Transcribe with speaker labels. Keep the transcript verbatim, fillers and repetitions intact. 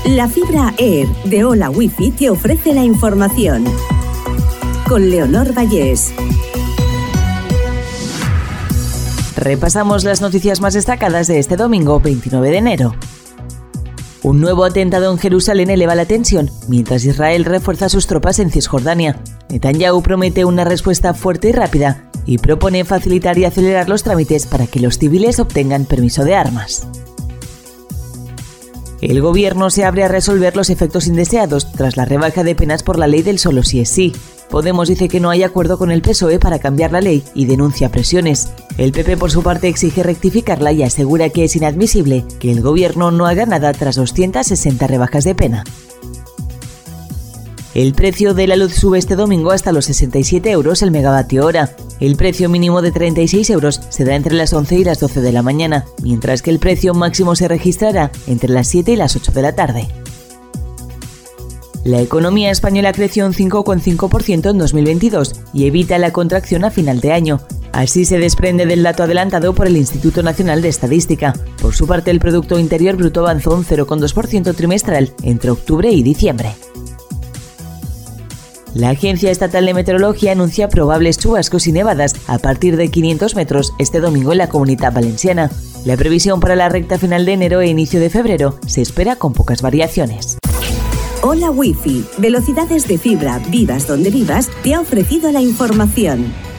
Speaker 1: La fibra Air de Hola Wifi te ofrece la información. Con Leonor Vallés.
Speaker 2: Repasamos las noticias más destacadas de este domingo veintinueve de enero. Un nuevo atentado en Jerusalén eleva la tensión, mientras Israel refuerza sus tropas en Cisjordania. Netanyahu promete una respuesta fuerte y rápida y propone facilitar y acelerar los trámites para que los civiles obtengan permiso de armas. El gobierno se abre a resolver los efectos indeseados tras la rebaja de penas por la ley del solo sí es sí. Podemos dice que no hay acuerdo con el P S O E para cambiar la ley y denuncia presiones. El P P por su parte exige rectificarla y asegura que es inadmisible que el gobierno no haga nada tras doscientas sesenta rebajas de pena. El precio de la luz sube este domingo hasta los sesenta y siete euros el megavatio hora. El precio mínimo de treinta y seis euros se da entre las once y las doce de la mañana, mientras que el precio máximo se registrará entre las siete y las ocho de la tarde. La economía española creció un cinco coma cinco por ciento en dos mil veintidós y evita la contracción a final de año. Así se desprende del dato adelantado por el Instituto Nacional de Estadística. Por su parte, el Producto Interior Bruto avanzó un cero coma dos por ciento trimestral entre octubre y diciembre. La Agencia Estatal de Meteorología anuncia probables chubascos y nevadas a partir de quinientos metros este domingo en la Comunidad Valenciana. La previsión para la recta final de enero e inicio de febrero se espera con pocas variaciones.
Speaker 1: Hola Wifi, velocidades de fibra, vivas donde vivas, te ha ofrecido la información.